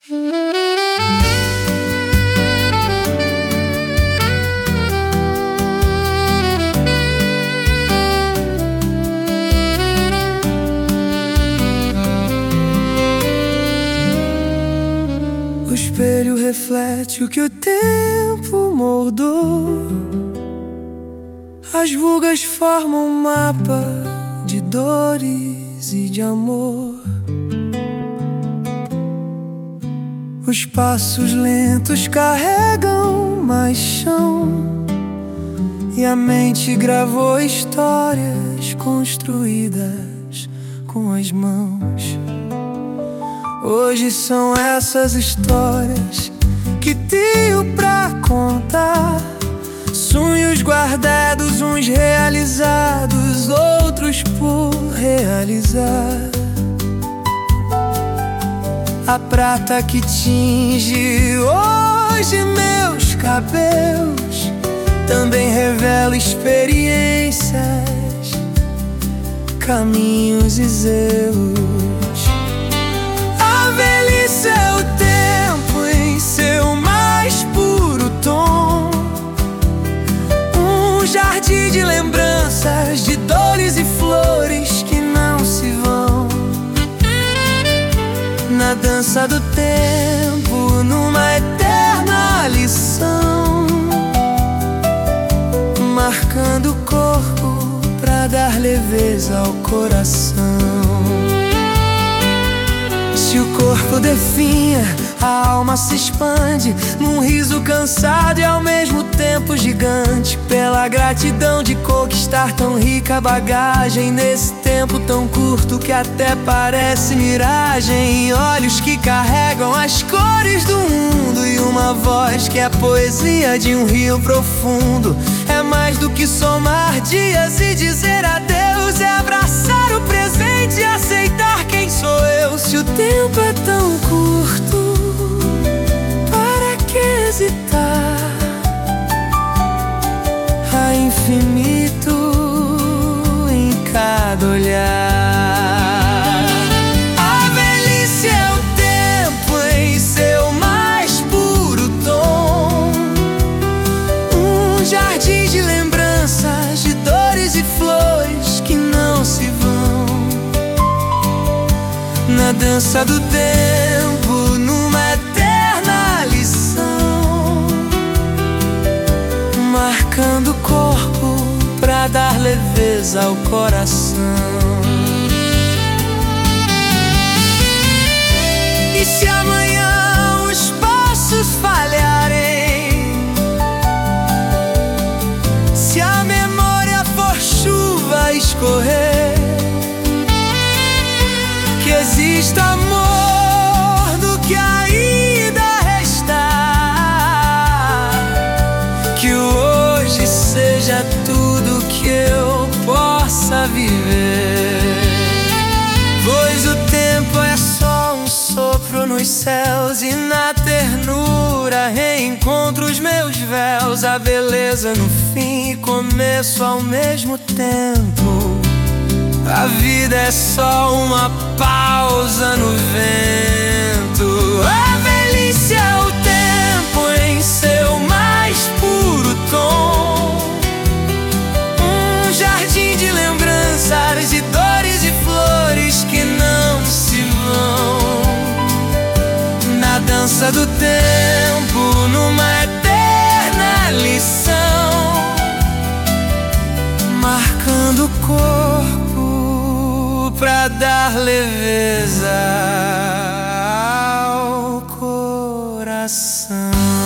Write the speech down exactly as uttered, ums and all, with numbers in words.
O espelho reflete o que o tempo moldou. As rugas formam um mapa de dores e de amor. Os passos lentos carregam mais chão, e a mente gravou histórias construídas com as mãos. Hoje são essas histórias que tenho pra contar, sonhos guardados, uns realizados, outros por realizar. A prata que tinge hoje meus cabelos também revela experiências, caminhos e zelos. A velhice é o tempo em seu mais puro tom, um jardim de lembranças, de dores e flores que não se vão. Na dança do tempo, numa eterna lição, marcando o corpo pra dar leveza ao coração. Se o corpo definha, a alma se expande num riso cansado e ao mesmo tempo gigante, pela gratidão de conquistar tão rica bagagem nesse tempo tão curto que até parece miragem. Olhos que carregam as cores do mundo e uma voz que é a poesia de um rio profundo. É mais do que somar dias e dizer adeus, é abraçar o presente e aceitar quem sou eu. Se o tempo é tão curto, para que hesitar? Há infinito em cada olhar. A velhice é o tempo em seu mais puro tom, um jardim de lembranças, de dores e flores que não se vão. Na dança do tempo, numa eterna lição, marcando o corpo pra dar leveza ao coração. E se amanhã os passos falharem, se a memória for chuva a escorrer, que exista amor do que ainda restar, que o hoje seja tudo que eu possa viver. Pois o tempo é só um sopro nos céus, e na ternura reencontro os meus véus. A beleza no fim e começo ao mesmo tempo. A vida é só uma pausa no vento. A velhice é o tempo em seu mais puro tom, um jardim de lembranças, de dores e flores que não se vão. Na dança do tempo, numa eterna lição, marcando o corpo pra dar leveza ao coração.